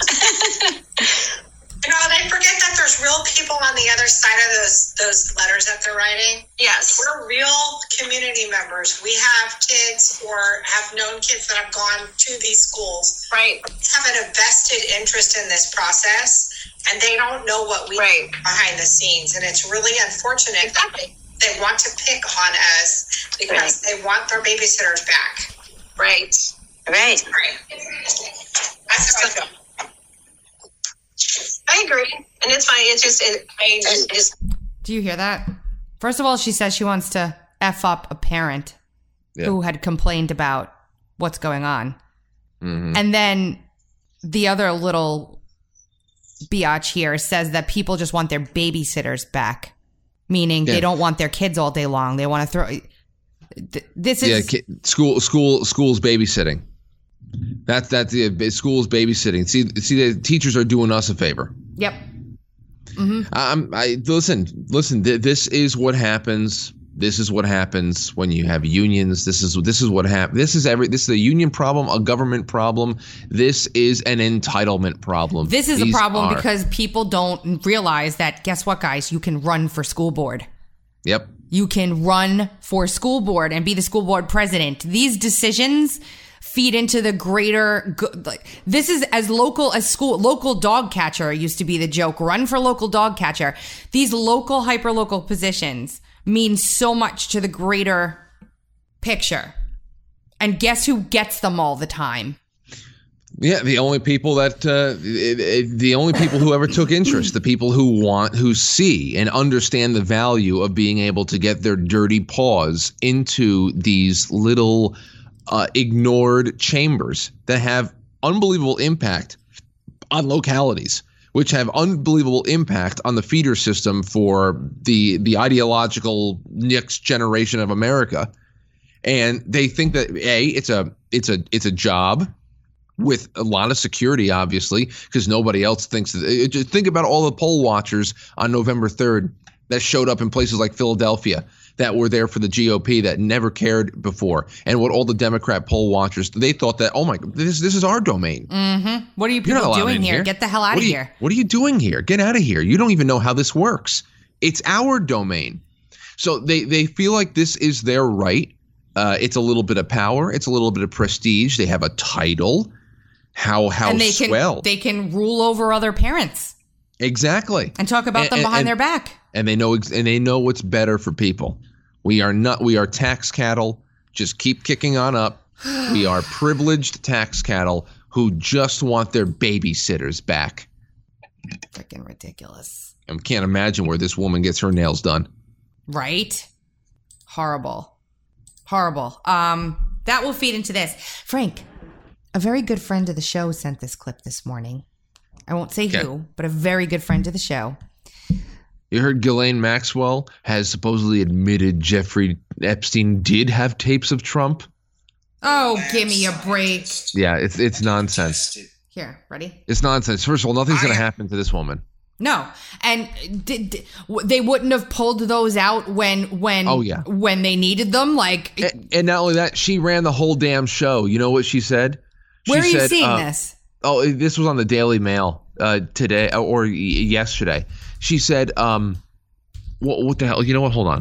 You know, they forget that there's real people on the other side of those those letters that they're writing. Yes. We're real community members. We have kids or have known kids that have gone to these schools. Right. Have a vested interest in this process, and they don't know what we right. do behind the scenes. And it's really unfortunate exactly. that they, they want to pick on us because right. they want their babysitters back. Right. Right. Right. That's how I feel. I agree, and it's fine. It's just, it, I just. Do you hear that? First of all, she says she wants to F up a parent yeah. who had complained about what's going on, mm-hmm. and then the other little biatch here says that people just want their babysitters back, meaning yeah. they don't want their kids all day long. They want to throw. This is yeah, school, school, schools babysitting. That's that's the school's babysitting. See, see, the teachers are doing us a favor. Yep. Mm-hmm. I'm. I listen. Listen. Th- this is what happens. This is what happens when you have unions. This is this is what happens. This is every. This is a union problem, a government problem. This is an entitlement problem. This is These a problem are. because people don't realize that. Guess what, guys? You can run for school board. Yep. You can run for school board and be the school board president. These decisions feed into the greater good. Like, this is as local as school. Local dog catcher used to be the joke. Run for local dog catcher. These local, hyper-local positions mean so much to the greater picture. And guess who gets them all the time? Yeah, the only people that uh, it, it, the only people who ever took interest, the people who want, who see and understand the value of being able to get their dirty paws into these little uh, ignored chambers that have unbelievable impact on localities, which have unbelievable impact on the feeder system for the the ideological next generation of America. And they think that a it's a it's a it's a job with a lot of security, obviously, because nobody else thinks that. Just think about all the poll watchers on November third that showed up in places like Philadelphia that were there for the G O P that never cared before. And what all the Democrat poll watchers, they thought that, oh my, this this is our domain. Mm-hmm. What are you people doing here? here? Get the hell out what of you, here. What are you doing here? Get out of here. You don't even know how this works. It's our domain. So they, they feel like this is their right. Uh, it's a little bit of power. It's a little bit of prestige. They have a title. How how and they can, swell. They can rule over other parents. Exactly. And talk about and, them behind and, their back. And they know and they know what's better for people. We are not we are tax cattle. Just keep kicking on up. We are privileged tax cattle who just want their babysitters back. Freaking ridiculous. I can't imagine where this woman gets her nails done. Right? Horrible. Horrible. Um, that will feed into this. Frank, a very good friend of the show sent this clip this morning. I won't say okay. who, but a very good friend of the show. You heard Ghislaine Maxwell has supposedly admitted Jeffrey Epstein did have tapes of Trump? Oh, give me a break. Yeah, it's it's nonsense. Here, ready? It's nonsense. First of all, nothing's going to happen to this woman. No, and did, did, they wouldn't have pulled those out when when oh, yeah. when they needed them. Like, and, and not only that, she ran the whole damn show. You know what she said? She Where are you said, seeing uh, this? Oh, this was on the Daily Mail uh, today or yesterday. She said, um, what, what the hell? You know what? Hold on.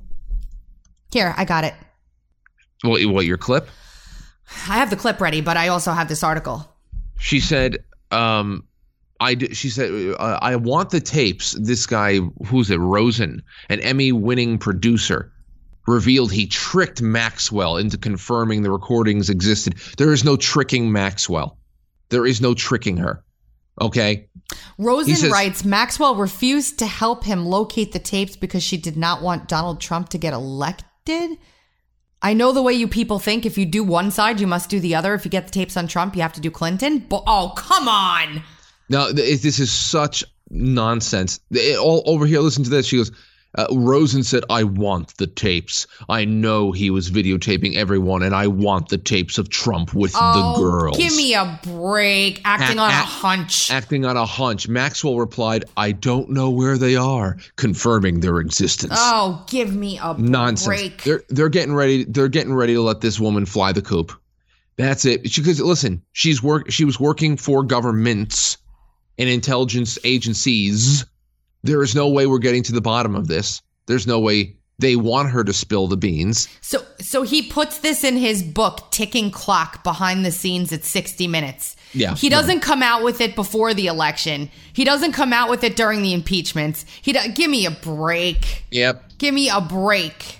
Here, I got it. What, what, your clip? I have the clip ready, but I also have this article. She said, um, I, she said, uh, I want the tapes. This guy, who's it? Rosen, an Emmy-winning producer, revealed he tricked Maxwell into confirming the recordings existed. There is no tricking Maxwell. There is no tricking her. Okay? Rosen says, writes, Maxwell refused to help him locate the tapes because she did not want Donald Trump to get elected. I know the way you people think. If you do one side, you must do the other. If you get the tapes on Trump, you have to do Clinton. But oh, come on. No, this is such nonsense. It, all over here, listen to this. She goes, uh, Rosen said, I want the tapes. I know he was videotaping everyone, and I want the tapes of Trump with oh, the girls. Give me a break. Acting a- on a act- hunch. Acting on a hunch. Maxwell replied, I don't know where they are, confirming their existence. Oh, give me a Nonsense. break. They're they're getting ready. They're getting ready to let this woman fly the coop. That's it. Because listen, she's work. She was working for governments and intelligence agencies. There is no way we're getting to the bottom of this. There's no way they want her to spill the beans. So so he puts this in his book, Ticking Clock, behind the scenes at sixty minutes. Yeah. He doesn't right. come out with it before the election. He doesn't come out with it during the impeachments. He do- Give me a break. Yep. Give me a break.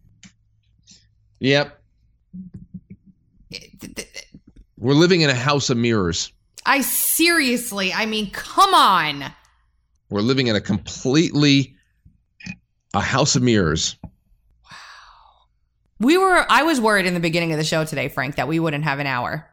Yep. We're living in a house of mirrors. I seriously, I mean, come on. We're living in a completely a house of mirrors. Wow. We were, I was worried in the beginning of the show today, Frank, that we wouldn't have an hour.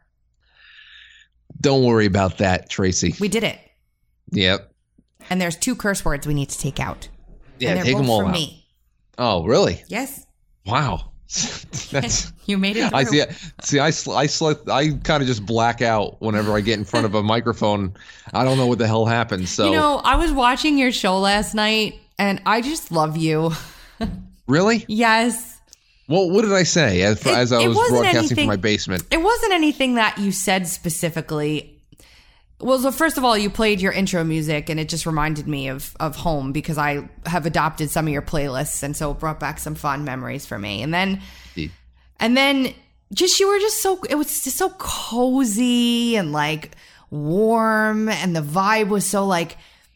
Don't worry about that, Tracy. We did it. Yep. And there's two curse words we need to take out. Yeah, and they're take both them all from out. Me. Oh, really? Yes. Wow. That's you made it through. I see. See, I sl- I sl- I kind of just black out whenever I get in front of a microphone. I don't know what the hell happened. So you know, I was watching your show last night, and I just love you. Really? Yes. Well, what did I say as, It- as I it was wasn't broadcasting anything- from my basement? It wasn't anything that you said specifically. Well, so first of all, you played your intro music, and it just reminded me of of home because I have adopted some of your playlists, and so it brought back some fond memories for me. And then, Indeed. and then, just you were just so it was just so cozy and like warm, and the vibe was so like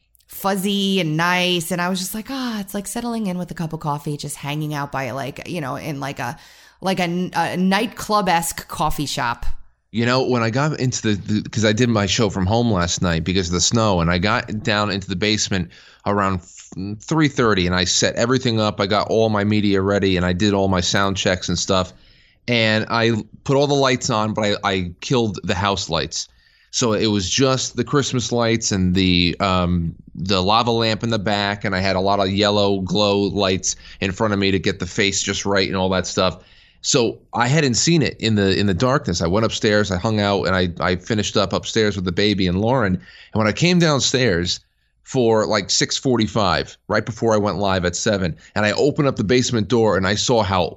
fuzzy and nice, and I was just like, ah, oh, it's like settling in with a cup of coffee, just hanging out by like you know in like a like a, a nightclub-esque coffee shop. You know, when I got into the, because I did my show from home last night because of the snow, and I got down into the basement around three thirty, and I set everything up. I got all my media ready, and I did all my sound checks and stuff, and I put all the lights on, but I, I killed the house lights. So it was just the Christmas lights and the um, the lava lamp in the back, and I had a lot of yellow glow lights in front of me to get the face just right and all that stuff. So I hadn't seen it in the in the darkness. I went upstairs, I hung out, and I, I finished up upstairs with the baby and Lauren. And when I came downstairs for like six forty-five, right before I went live at seven, and I opened up the basement door and I saw how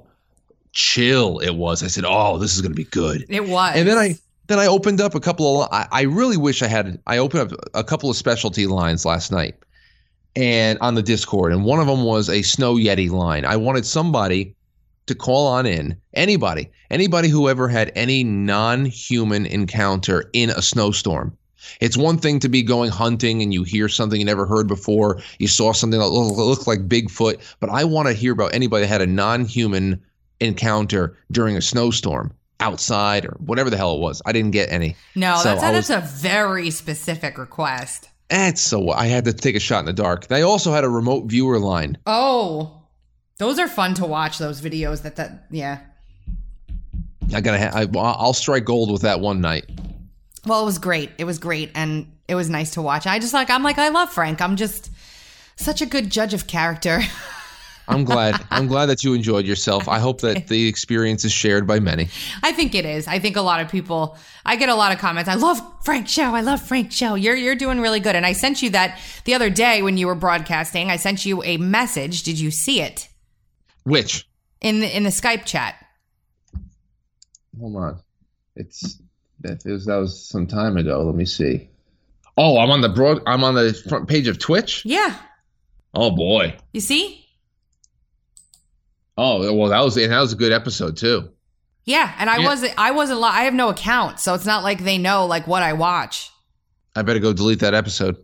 chill it was. I said, oh, this is going to be good. It was. And then I then I opened up a couple of – I really wish I had – I opened up a couple of specialty lines last night and on the Discord, and one of them was a Snow Yeti line. I wanted somebody – to call on in, anybody, anybody who ever had any non-human encounter in a snowstorm. It's one thing to be going hunting and you hear something you never heard before. You saw something that looked like Bigfoot, but I want to hear about anybody that had a non-human encounter during a snowstorm outside or whatever the hell it was. I didn't get any. No, so that's, was, that's a very specific request. That's so I had to take a shot in the dark. They also had a remote viewer line. Oh, those are fun to watch, those videos that, that yeah. I gotta. Ha- I, I'll strike gold with that one night. Well, it was great. It was great, and it was nice to watch. I just like. I'm like. I love Frank. I'm just such a good judge of character. I'm glad. I'm glad that you enjoyed yourself. I hope that the experience is shared by many. I think it is. I think a lot of people. I get a lot of comments. I love Frank's show. I love Frank's show. You're you're doing really good. And I sent you that the other day when you were broadcasting. I sent you a message. Did you see it? Which? In the in the Skype chat. Hold on. It's that was that was some time ago. Let me see. Oh, I'm on the broad I'm on the front page of Twitch? Yeah. Oh boy. You see? Oh, well that was and that was a good episode too. Yeah, and I yeah. wasn't I wasn't I have no account, so it's not like they know like what I watch. I better go delete that episode.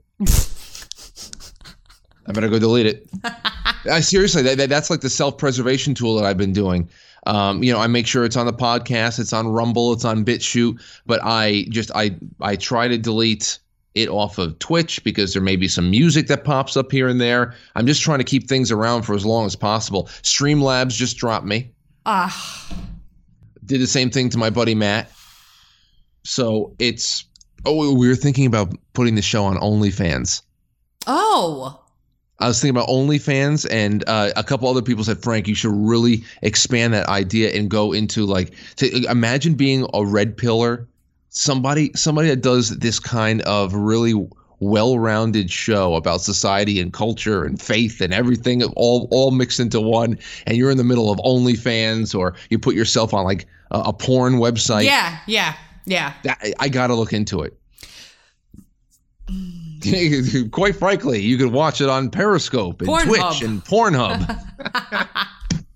I better go delete it. I seriously, that, that, that's like the self-preservation tool that I've been doing. Um, you know, I make sure it's on the podcast, it's on Rumble, it's on BitChute, but I just I I try to delete it off of Twitch because there may be some music that pops up here and there. I'm just trying to keep things around for as long as possible. Streamlabs just dropped me. Ah. Uh. Did the same thing to my buddy Matt. So it's, oh, we were thinking about putting the show on OnlyFans. Oh. I was thinking about OnlyFans, and uh, a couple other people said, Frank, you should really expand that idea and go into like, to imagine being a red pillar, somebody, somebody that does this kind of really well-rounded show about society and culture and faith and everything all all mixed into one, and you're in the middle of OnlyFans, or you put yourself on like a, a porn website. Yeah, yeah, yeah. I, I got to look into it. Quite frankly, you could watch it on Periscope and Pornhub. Twitch and Pornhub.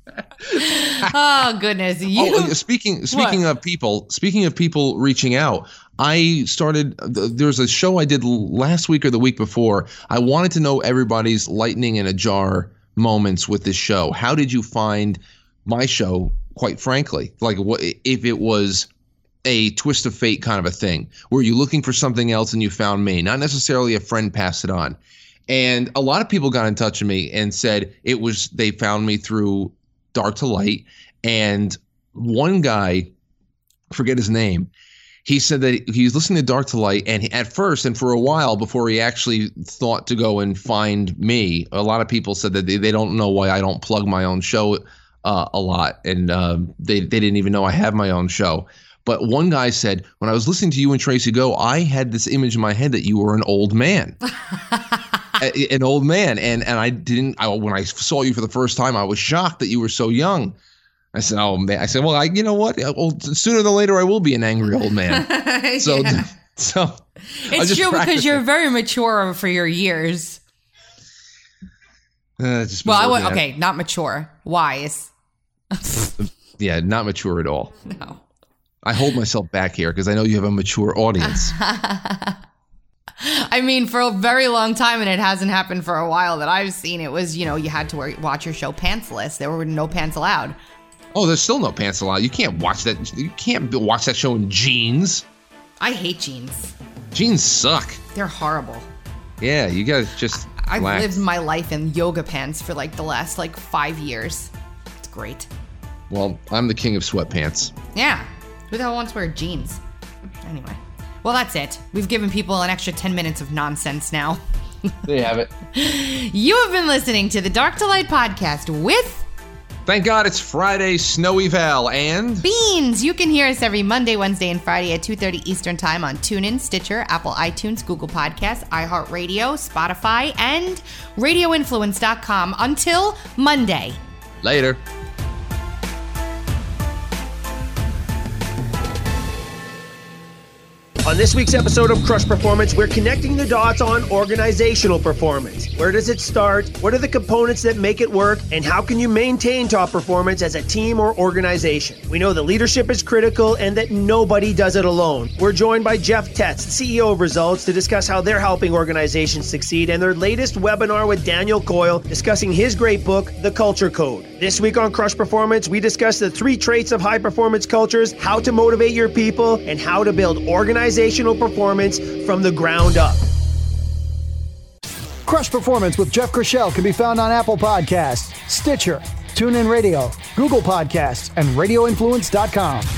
Oh goodness! You oh, speaking speaking what? of people, speaking of people reaching out, I started. There's a show I did last week or the week before. I wanted to know everybody's lightning in a jar moments with this show. How did you find my show? Quite frankly, like what if it was a twist of fate kind of a thing? Were you looking for something else and you found me? Not necessarily a friend passed it on. And a lot of people got in touch with me and said it was they found me through Dark to Light. And one guy, forget his name, he said that he was listening to Dark to Light, and he, at first and for a while before he actually thought to go and find me, a lot of people said that they, they don't know why I don't plug my own show uh, a lot, and uh, they, they didn't even know I have my own show. But one guy said, when I was listening to you and Tracy Go, I had this image in my head that you were an old man. a, an old man. And and I didn't, I, when I saw you for the first time, I was shocked that you were so young. I said, oh, man. I said, well, I, you know what? Well, sooner than later, I will be an angry old man. So, yeah. so it's true because you're very mature for your years. Uh, just well, I would, okay, not mature. Wise. Yeah, not mature at all. No. I hold myself back here because I know you have a mature audience. I mean, for a very long time, and it hasn't happened for a while that I've seen, it was, you know, you had to wear, watch your show pantsless. There were no pants allowed. Oh, there's still no pants allowed. You can't watch that. You can't watch that show in jeans. I hate jeans. Jeans suck. They're horrible. Yeah, you gotta just I've relax. lived my life in yoga pants for like the last like five years. It's great. Well, I'm the king of sweatpants. Yeah. Who the hell wants to wear jeans? Anyway. Well, that's it. We've given people an extra ten minutes of nonsense now. There you have it. You have been listening to the Dark to Light podcast with... Thank God it's Friday, Snowy Val, and... Beans! You can hear us every Monday, Wednesday, and Friday at two thirty Eastern Time on TuneIn, Stitcher, Apple iTunes, Google Podcasts, iHeartRadio, Spotify, and radio influence dot com until Monday. Later. On this week's episode of Crush Performance, we're connecting the dots on organizational performance. Where does it start? What are the components that make it work? And how can you maintain top performance as a team or organization? We know that leadership is critical and that nobody does it alone. We're joined by Jeff Tetz, C E O of Results, to discuss how they're helping organizations succeed, and their latest webinar with Daniel Coyle discussing his great book, The Culture Code. This week on Crush Performance, we discuss the three traits of high-performance cultures, how to motivate your people, and how to build organizational performance from the ground up. Crush Performance with Jeff Krischel can be found on Apple Podcasts, Stitcher, TuneIn Radio, Google Podcasts, and radio influence dot com.